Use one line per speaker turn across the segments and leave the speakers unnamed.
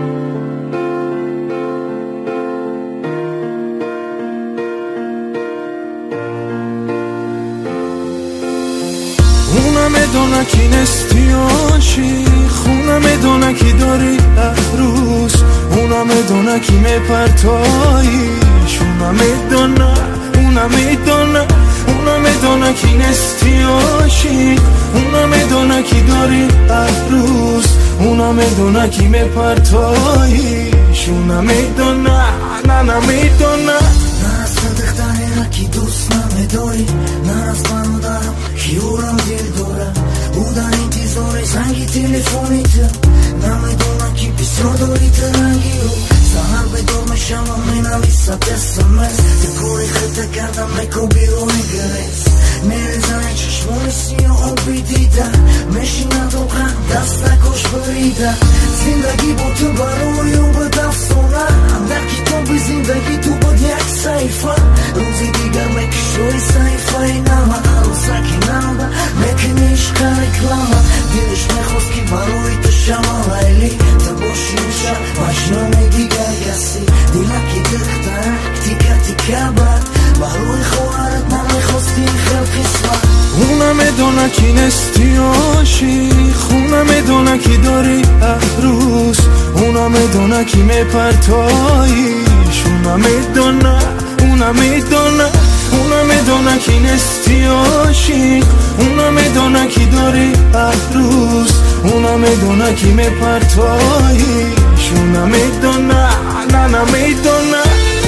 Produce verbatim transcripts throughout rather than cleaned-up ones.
Una medona chi ne stioci, una medona chi dori a rus, una medona chi me partoi, una medona, una medona, una medona chi ne stioci, una medona chi dori a rus, una medona chi me partoi, una medona, nana medona.
Դխտարերը քի դուսնա մեդորի Նարաս պանուդարը քի ուրամ դիլ դորա Ուդարին տիզորի զանգի տելեֆոնիթը Նա մեդոնա քի պիսրոդորի տրանգիու Սահար բեդոր մե շամա մենալիսա տեսը մեզ Դկորի խտը կարդա մեկո բիրոնի գրեց Ներեզանի չշմոնի սիո օբիդիդա Մեշինա դոքա դաստա կոշ բրիդա Զինդագի բոտը բարոյ ու բդավ սոնա Անդակի տոբի զինդագի դու բդյակ սայֆա Ուզի դիգար մեկ շոյ սայֆա ինամա Արուսակի նամդա մեկ նիշկա ռեքլամա Դիրիշ մե խոսքի բարոյ տշամա լայլի Տբոշի ուշա մաշնոն է դիգար յասի Դիլակի դխտարա կտիկա տիկա բատ Բարոյ խոհարդ մամե խոսքի խելքի սվա
Una medona chi ne stioci, una medona chi dori a rus, una medona chi me partoi, una medona, una medona, una medona chi ne stioci, una medona chi dori a rus, una medona chi me partoi, una medona, nana medona.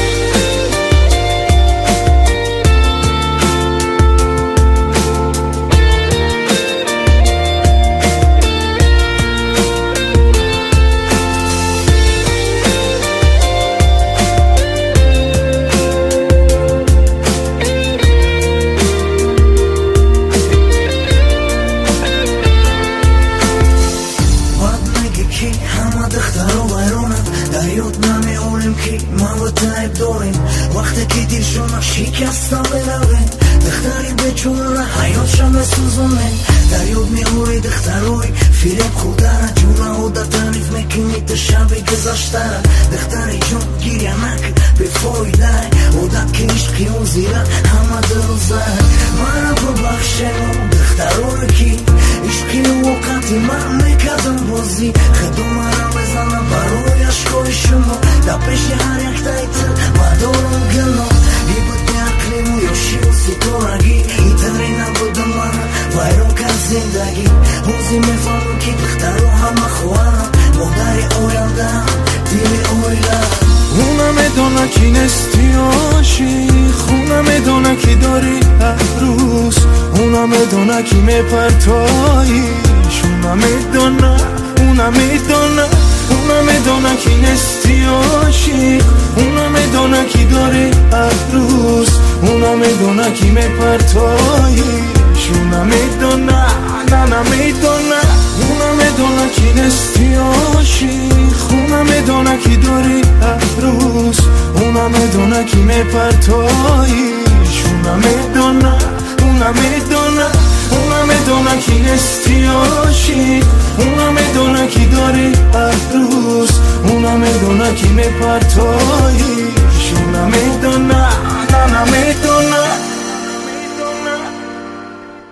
وقتی که دیر شما شکستم بلوین دختری بچونه حیات شما سوزونه دریود میوری دختروی فیلم خودارا جونا و دا تعریف میکنی تشابه گذاشتارا دختری جون گیریا نکن به فایدای و دا که عشقی اون زیرا همه دروزای مرا ببخشنو دختروی کی عشقی وقتی من میکردم بازی خدو مرا بزنم برای عشقای شما دا پیش هر یک تایتل مدارم گلو ای بود میاکلیمو یوشی و سیتورگی ای تاری نبودم من وایرون کن زندگی موزی میفهمم که دخترو همه خوانم مادری اویلدم دیلی اویلدم
Una medona chi ne stioci, una medona chi dori a rus, una medona chi me partoi, una medona, una medona, una medona chi ne stioci, una medona chi dori a rus, una medona chi me partoi, una medona, nana medona, una medona chi ne stioci, una medona chi dori a rus, una medona chi me partoi, una medona, una medona, una medona chi ne stioci, una medona chi dori a rus, una medona chi me partoi.